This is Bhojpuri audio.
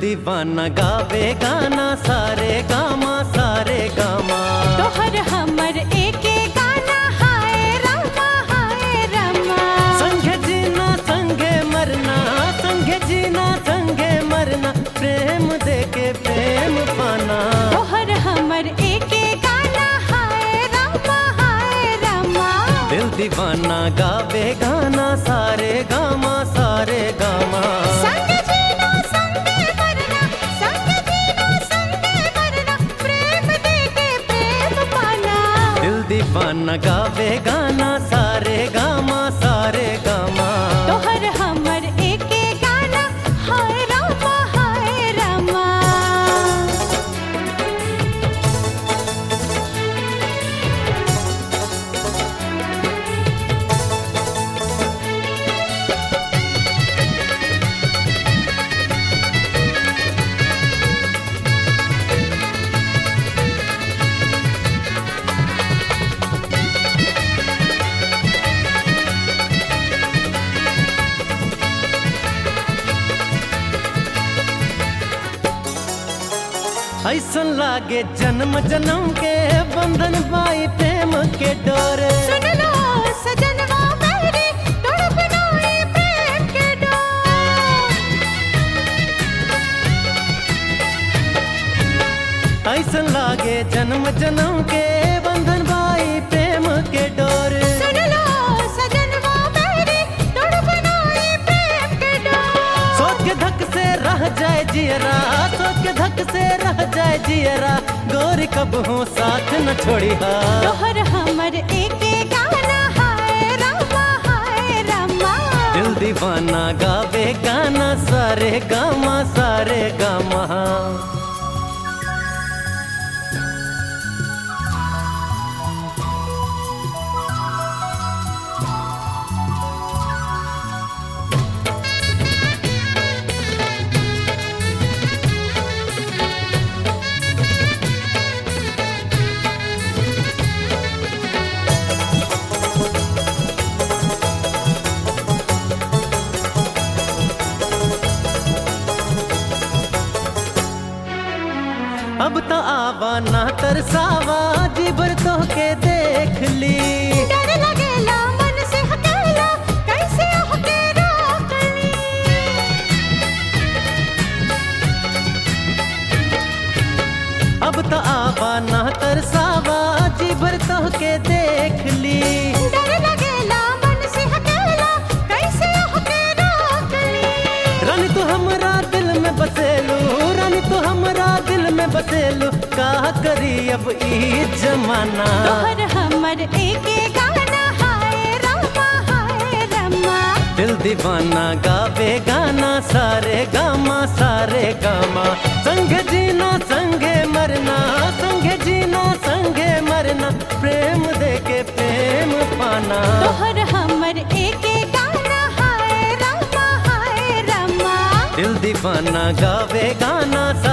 दीवाना गावे गाना सारे गामा सारे गामा। तोहर हमर एके गाना हाय रामा हाय रामा। संगे जीना संगे मरना, संगे जीना संगे मरना, प्रेम देके प्रेम पाना। तोहर हमर एके गाना हाय रामा हाय रामा। दिल दीवाना गावे गाना सारे गामा सारे गामा। संग जीना संगे मरना, संग जीना संगे मरना, प्रेम देके प्रेम पाना। दिल दीवाना गावे गाना सारे गामा सारे गामा। तोहर हमर एके गाना हाय रामा हाय रामा। ऐसन लागे जन्म जन्म के बंधन बाई प्रेम के डोरे। सुन लो सजनवा मेरे तड़प नाई प्रेम के डोर। ऐसन लागे जन्म जन्म के बंधन बाई प्रेम के डोरे। सुन लो सजनवा मेरे तड़प नाई प्रेम के डोर। सोच के धक से रह जाए जियरा, सोच के धक से रह जाए जियरा, गोरी कब हो साथ न छोड़ी हा। तोहर हमर एके गाना हाय रामा हाय रामा। दिल दीवाना गावे गाना सारे गामा सारे गामा। अब तो आवा ना तरसावा जी भर तो के देख ली। डर लगेला मन से हकेला कैसे होके रोक ली। अब तो आवा ना तरसावा जी भर तो के देख ली। डर लगेला मन से हकेला कैसे होके रोक ली। रानी तू हमरा दिल में बसेलू, रानी तू हमरा दिल में बसेलू, का करी अब ई जमाना। तोहर हमर एके गाना हाय रामा हाय रामा। दिल दीवाना गावे गाना सारे गामा सारे गामा। संगे जीना संगे मरना, संगे जीना संगे मरना, प्रेम देके प्रेम पाना। तोहर हमर एके गाना हाय रामा हाय रामा। दिल दीवाना गावे गाना